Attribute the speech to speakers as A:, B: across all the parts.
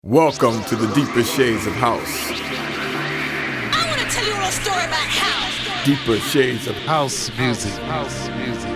A: Welcome to the Deeper Shades of House.
B: I want to tell you a little story about house.
A: Deeper Shades of
C: House music. House music.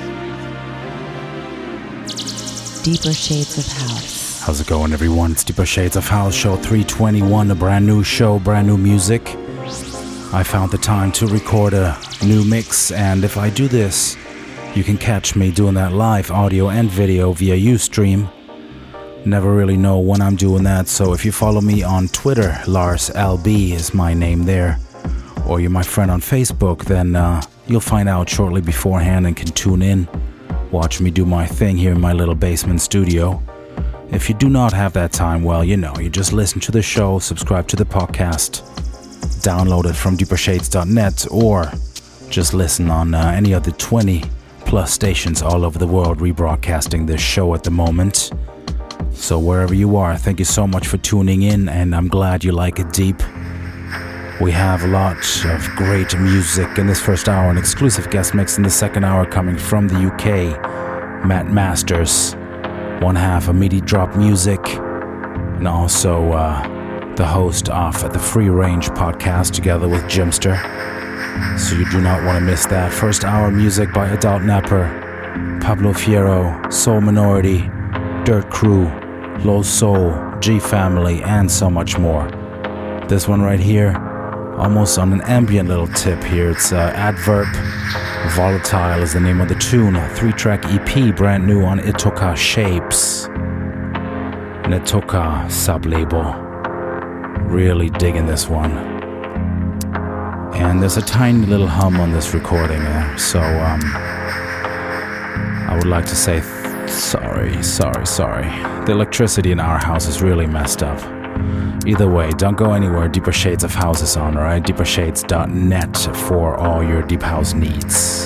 D: Deeper Shades of House.
E: How's it going, everyone? It's Deeper Shades of House, show 321, a brand new show, brand new music. I found the time to record a new mix, and if I do this, you can catch me doing that live audio and video via Ustream. Never really know when I'm doing that, so if you follow me on Twitter, LarsLB is my name there, or you're my friend on Facebook, then you'll find out shortly beforehand and can tune in, watch me do my thing here in my little basement studio. If you do not have that time, well, you just listen to the show, subscribe to the podcast, download it from deepershades.net, or just listen on any of the 20 plus stations all over the world rebroadcasting this show at the moment. So wherever you are, thank you so much for tuning in, and I'm glad you like it deep. We have a lot of great music in this first hour, an exclusive guest mix in the second hour coming from the UK, Matt Masters, one half of Meaty Drop Music, and also the host of the Free Range podcast together with Jimster. So you do not want to miss that. First hour music by Adult Napper, Pablo Fierro, Soul Minority, Dirt Crew, Low Soul, G Family, and so much more. This one right here, almost on an ambient little tip here. It's Adverb. Volatile is the name of the tune. A 3-track EP, brand new on Itoka Shapes. An Itoka sub-label. Really digging this one. And there's a tiny little hum on this recording, so I would like to say sorry. The electricity in our house is really messed up. Either way, don't go anywhere. Deeper Shades of House is on, alright? Deepershades.net for all your deep house needs.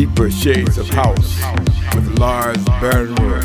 A: Deeper Shades of House with Lars Bernwood.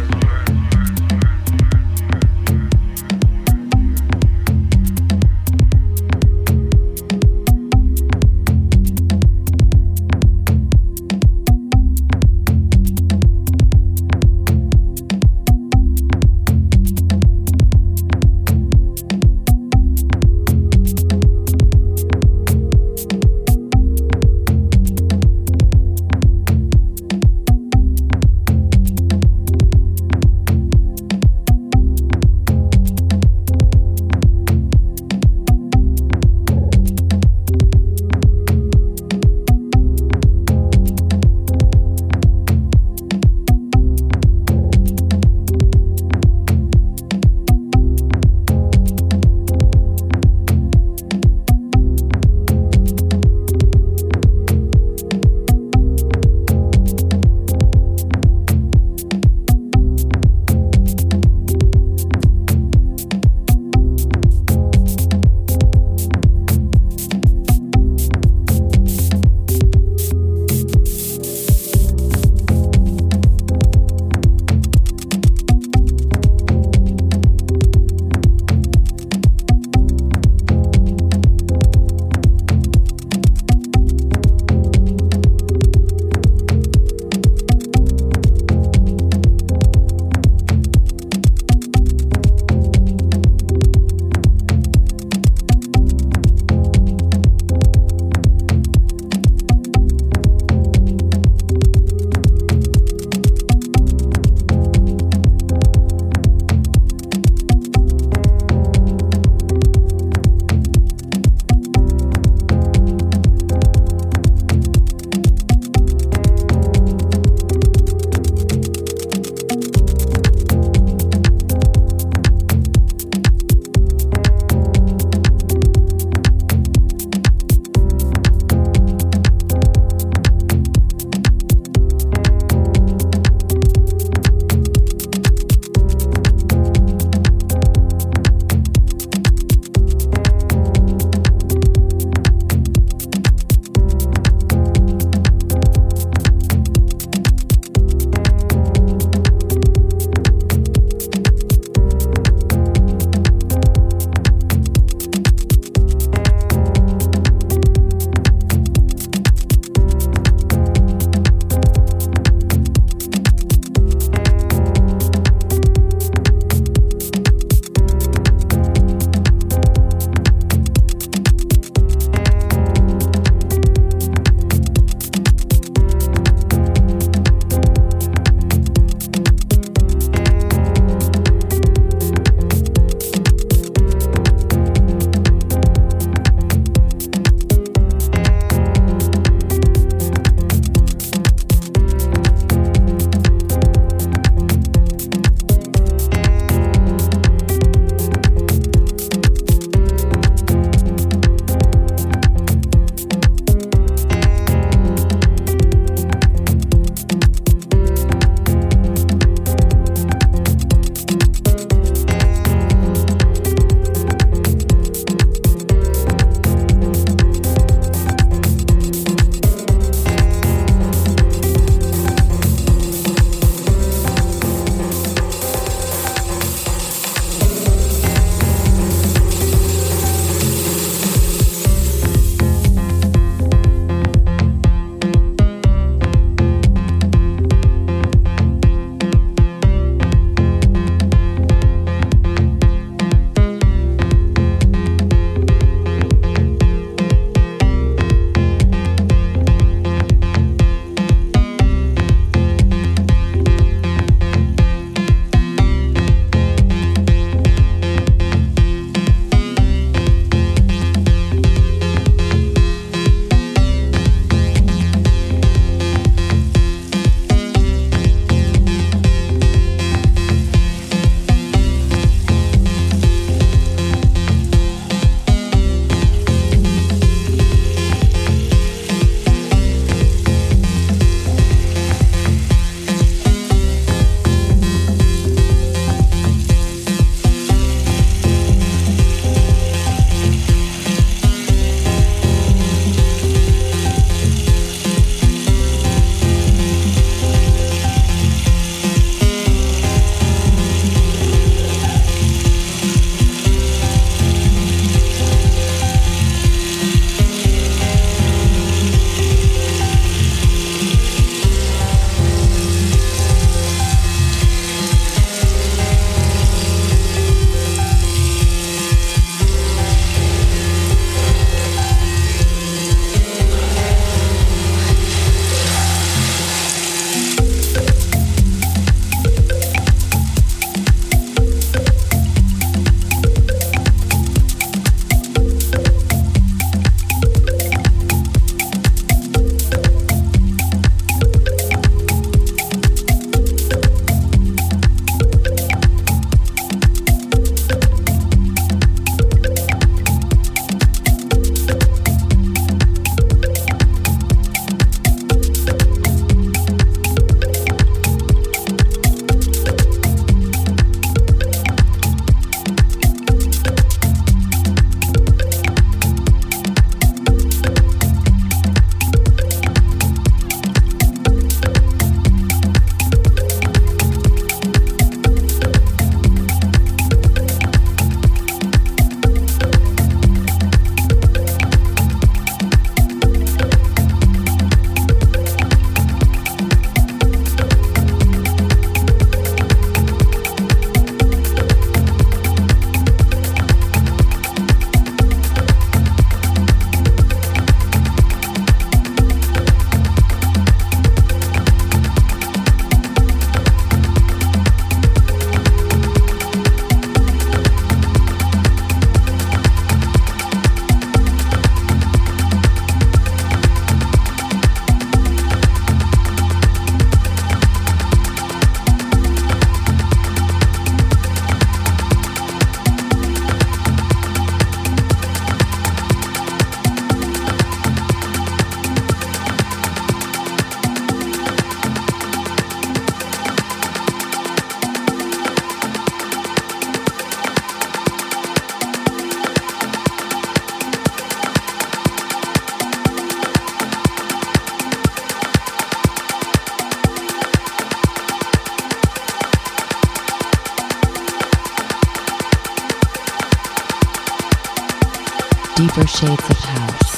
D: Deeper shades of house.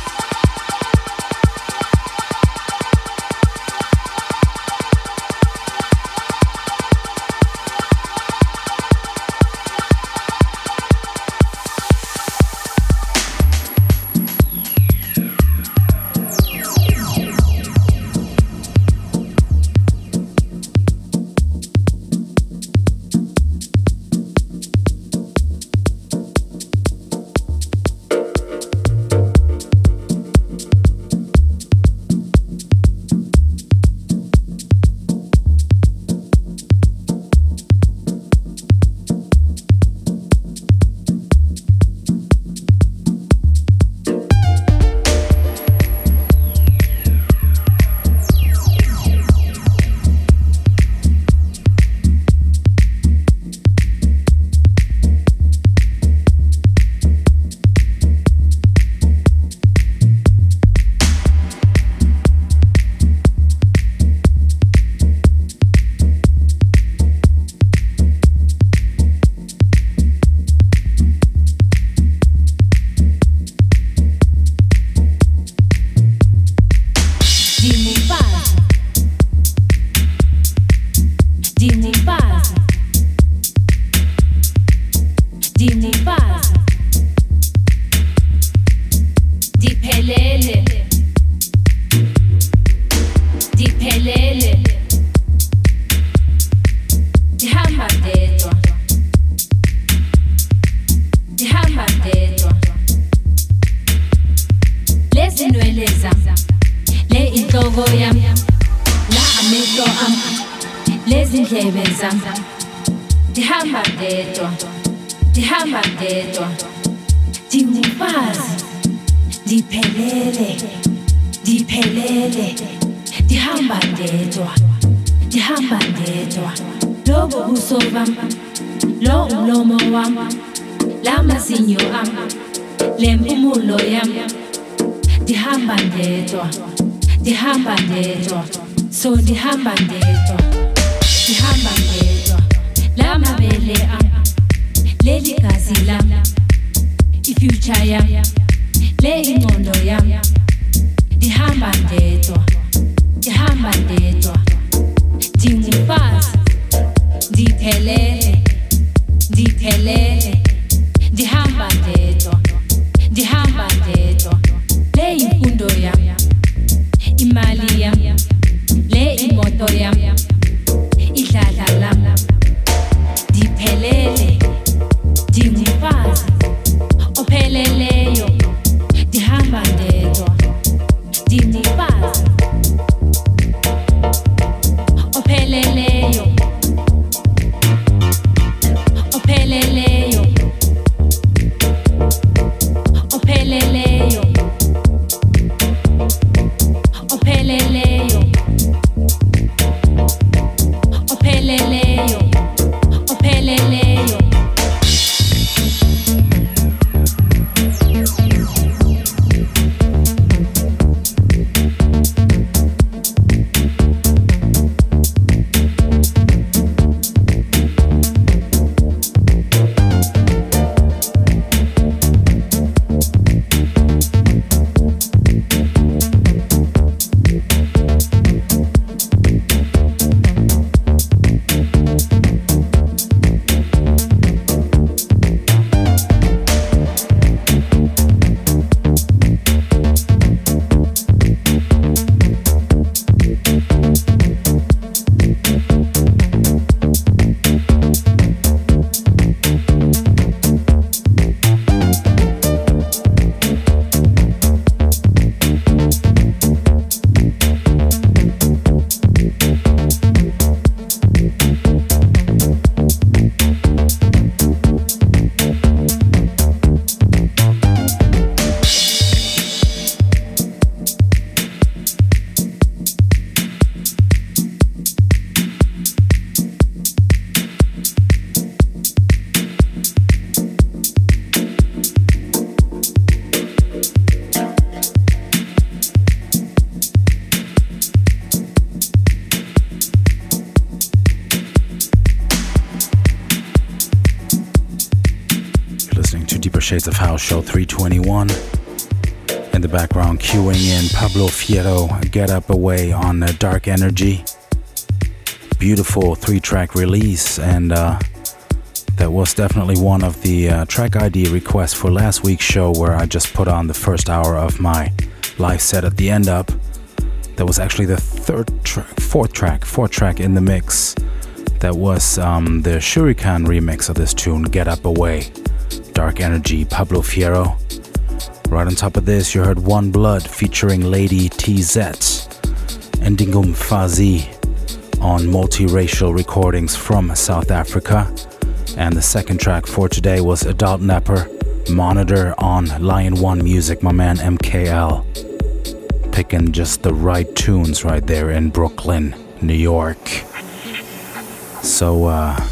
F: So ndihamba ndedwa lamabele leli gazi lam ifuture yam le ingqondo yam ndihamba ndedwa ndingumfazi ndiphelele ndihamba ndedwa le imfundo yam imali yam le imoto yam idladla lam ndiphelele ndingumfazi opheleleyo ndihamba ndedwa ndingumfazi opheleleyo opheleleyo opheleleyo opheleleyo opheleleyo opheleleyo
E: Shades of House Show 321. In the background, queuing in Pablo Fierro, Get Up Away on Dark Energy. Beautiful 3-track release, and that was definitely one of the track ID requests for last week's show, where I just put on the first hour of my live set at the end up. That was actually the fourth track in the mix. That was the Shuriken remix of this tune, Get Up Away, Dark Energy, Pablo Fierro. Right on top of this, you heard One Blood featuring Lady TZ and Dingum Fazi on Multiracial Recordings from South Africa. And the second track for today was Adult Napper, Monitor on Lion One Music, my man MKL. Picking just the right tunes right there in Brooklyn, New York. So,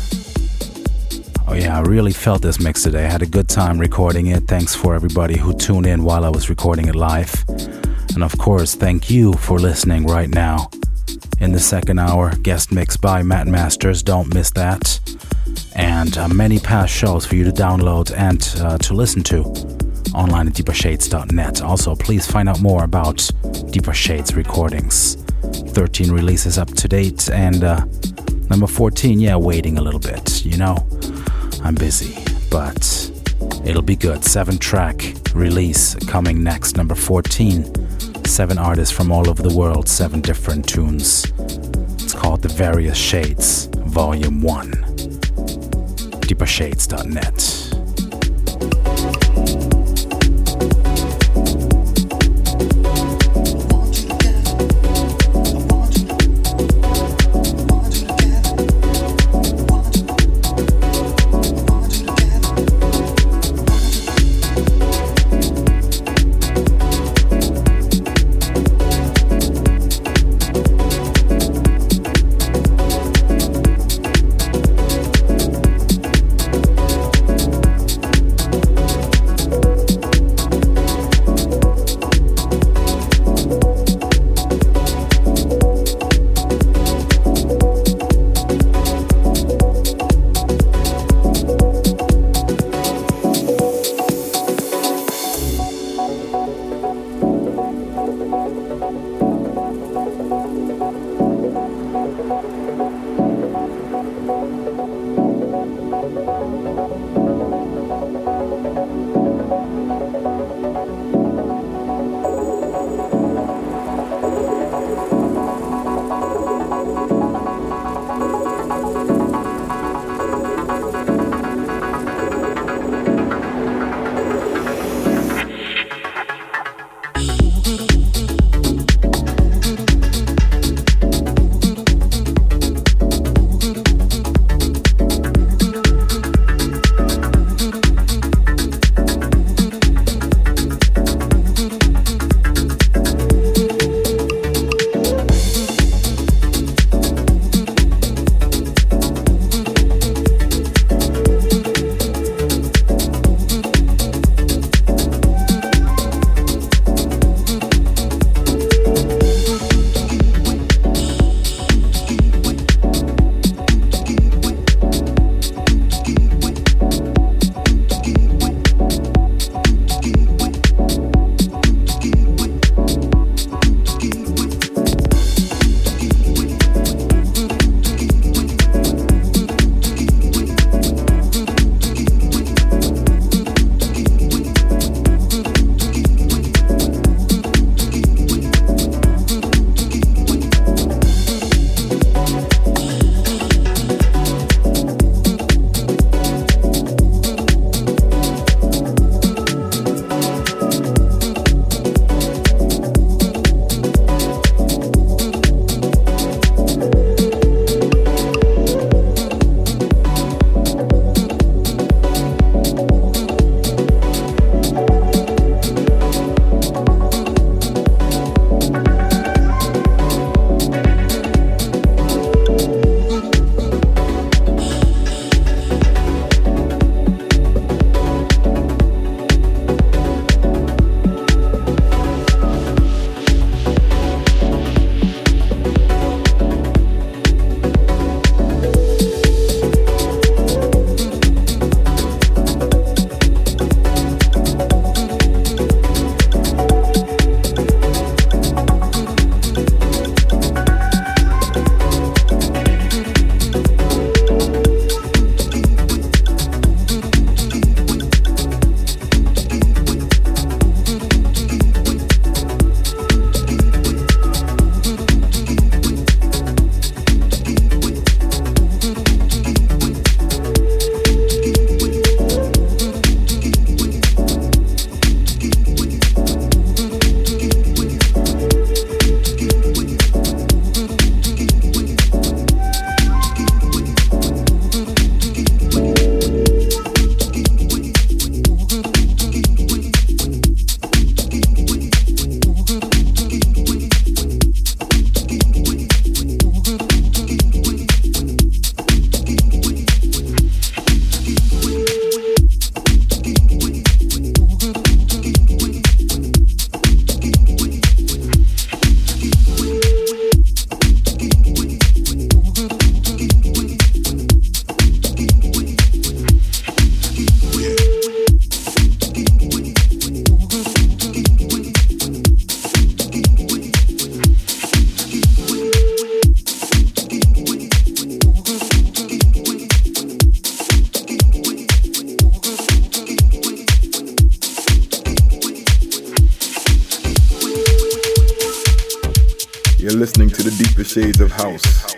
E: I really felt this mix today. I had a good time recording it. Thanks for everybody who tuned in while I was recording it live. And of course, thank you for listening right now. In the second hour, guest mix by Matt Masters. Don't miss that. And many past shows for you to download and to listen to online at deepershades.net. Also, please find out more about Deeper Shades recordings. 13 releases up to date, and number 14, waiting a little bit, you know. I'm busy, but it'll be good. 7-track release coming next, number 14. 7 artists from all over the world, 7 different tunes. It's called The Various Shades, Volume 1. deepershades.net.
A: You're listening to the deeper shades of house.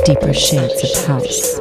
D: Deeper shades of house.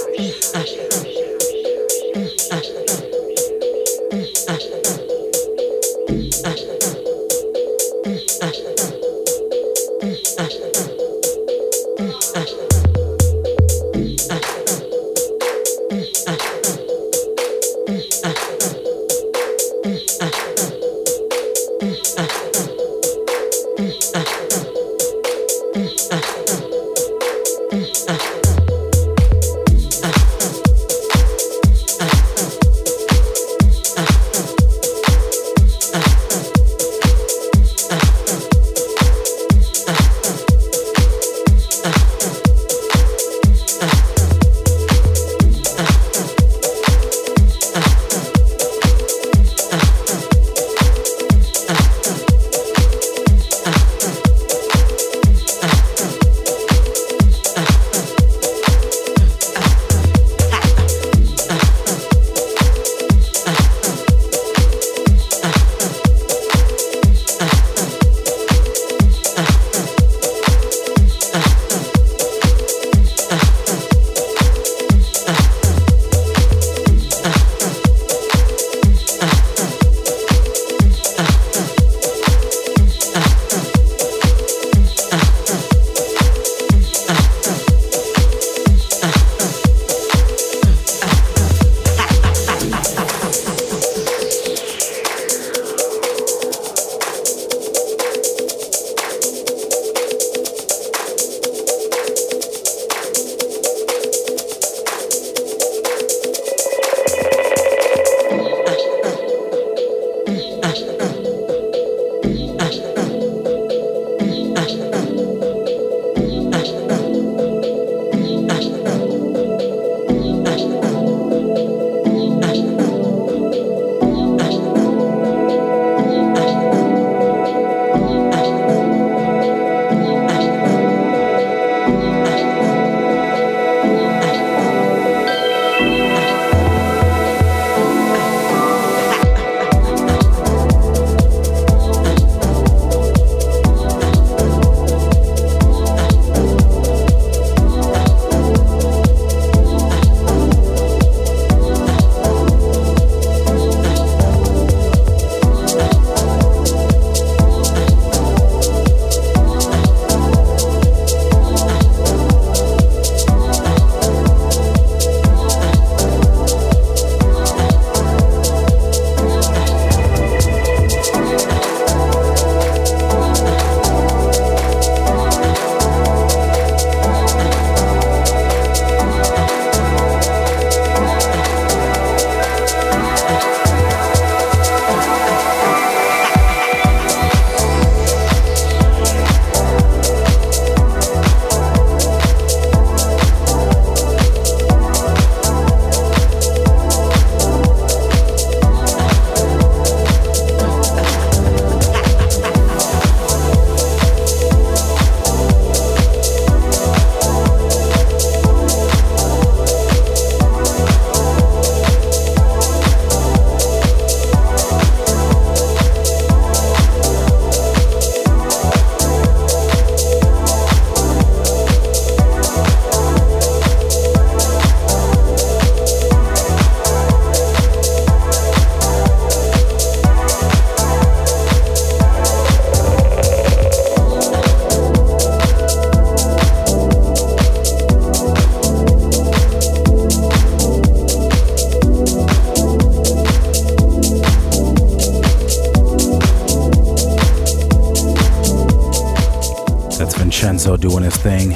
E: Vincenzo doing his thing.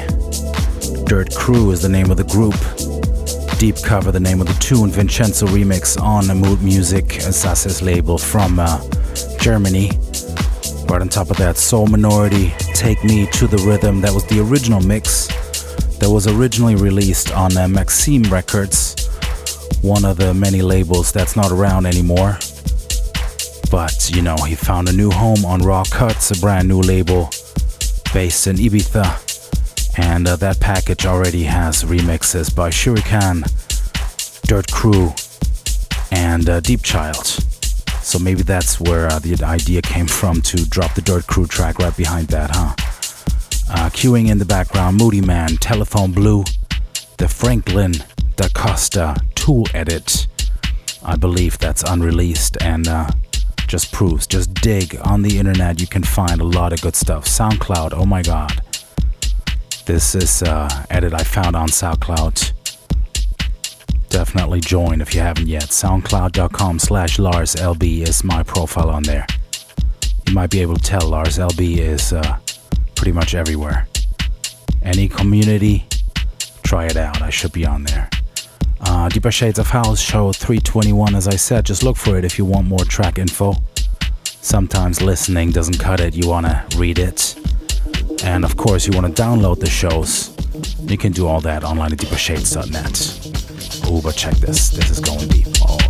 E: Dirt Crew is the name of the group. Deep Cover, the name of the tune. Vincenzo remix on Mood Music, Sasse's label from Germany. Right on top of that, Soul Minority, Take Me to the Rhythm. That was the original mix that was originally released on Maxim Records, one of the many labels that's not around anymore. But, you know, he found a new home on Raw Cuts, a brand new label based in Ibiza. And that package already has remixes by Shurikan, Dirt Crew, and Deep Child. So maybe that's where the idea came from to drop the Dirt Crew track right behind that, huh? Queuing in the background, Moody Man, Telephone Blue, the Franklin Da Costa Tool Edit. I believe that's unreleased and just proves, just dig on the internet, you can find a lot of good stuff. SoundCloud, oh my god. This is edit I found on SoundCloud. Definitely join if you haven't yet. SoundCloud.com/LarsLB is my profile on there. You might be able to tell Lars LB is pretty much everywhere. Any community, try it out. I should be on there. Deeper Shades of House, show 321, as I said. Just look for it if you want more track info. Sometimes listening doesn't cut it. You want to read it. And of course, you want to download the shows. You can do all that online at deepershades.net. Ooh, but check this. This is going deep. All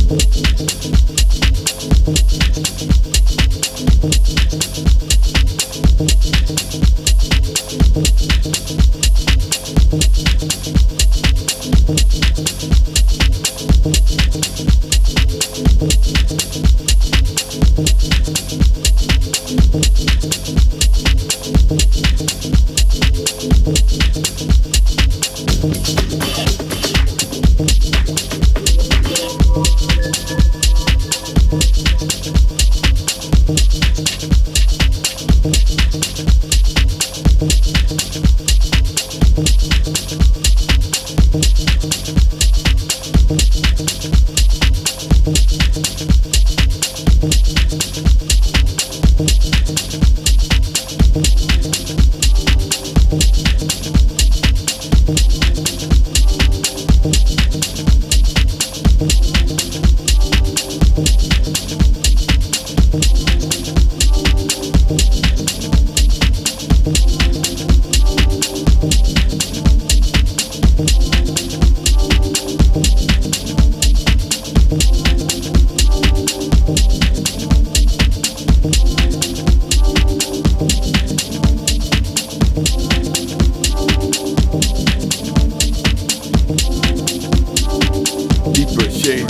A: Deeper shades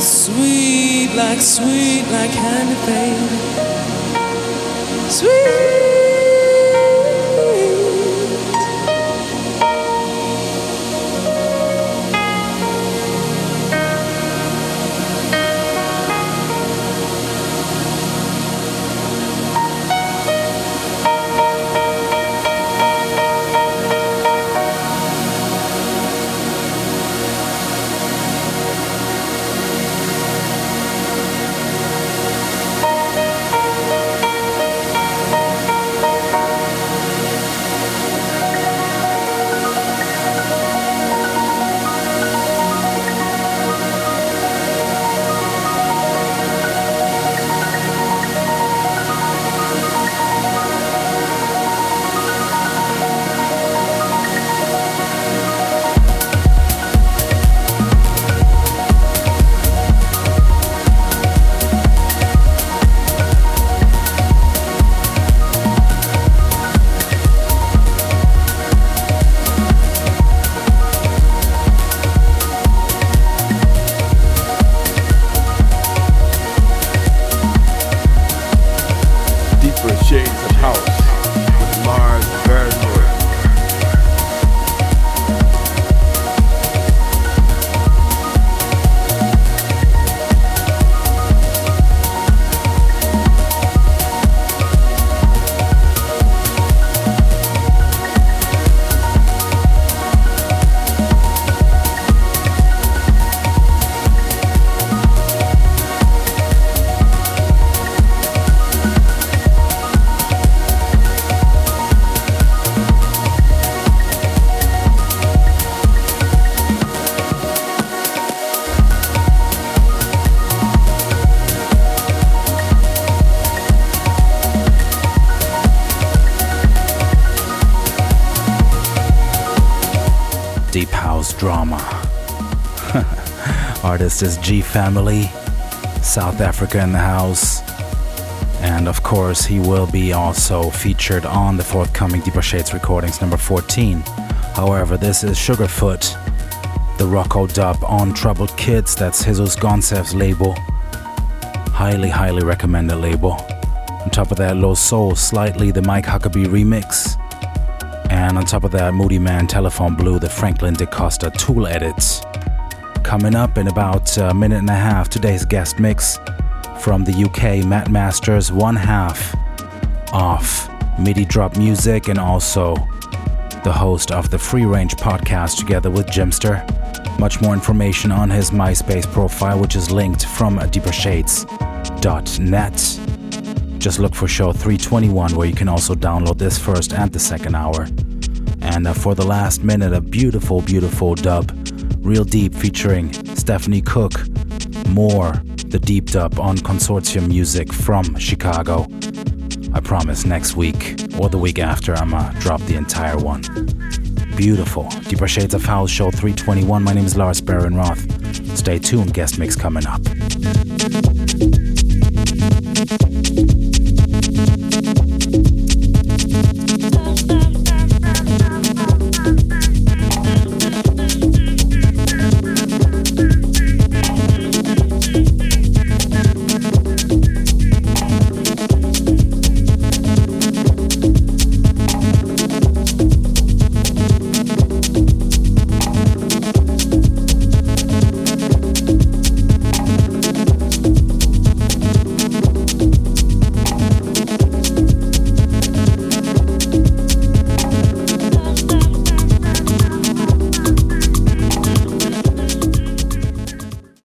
G: Sweet like candy, baby. Sweet.
E: Deep house drama. Artist is G Family, South Africa in the house. And of course, he will be also featured on the forthcoming Deeper Shades Recordings number 14. However, this is Sugarfoot, the Rocco dub on Troubled Kids. That's Jesus Gonsev's label. Highly recommended label. On top of that, Low Soul, Slightly, the Mike Huckabee remix. And on top of that, Moody Man, Telephone Blue, the Franklin DaCosta Tool edits. Coming up in about a minute and a half, today's guest mix from the UK, Matt Masters, one half of MIDI Drop Music and also the host of the Free Range podcast together with Jimster. Much more information on his MySpace profile, which is linked from deepershades.net. Just look for show 321, where you can also download this first and the second hour. And for the last minute, a beautiful dub, Real Deep featuring Stephanie Cook. More the deep dub on Consortium Music from Chicago. I promise next week or the week after I'ma drop the entire one. Beautiful. Deeper Shades of House, show 321. My name is Lars Baron Roth. Stay tuned, guest mix coming up.